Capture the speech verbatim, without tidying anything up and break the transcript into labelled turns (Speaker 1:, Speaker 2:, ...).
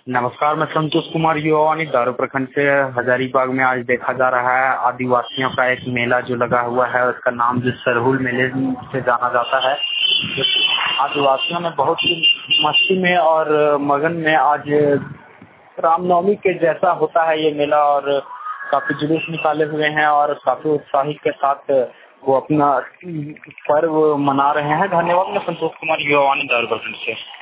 Speaker 1: नमस्कार, मैं संतोष कुमार युवावानी दारू प्रखंड से। हजारीबाग में आज देखा जा रहा है आदिवासियों का एक मेला जो लगा हुआ है, उसका नाम जो सरहुल मेले से जाना जाता है। आदिवासियों ने बहुत ही मस्ती में और मगन में आज रामनवमी के जैसा होता है ये मेला, और काफी जुलूस निकाले हुए हैं और काफी उत्साही के साथ वो अपना पर्व मना रहे हैं। धन्यवाद। मैं संतोष कुमार युवावानी दारू प्रखंड से।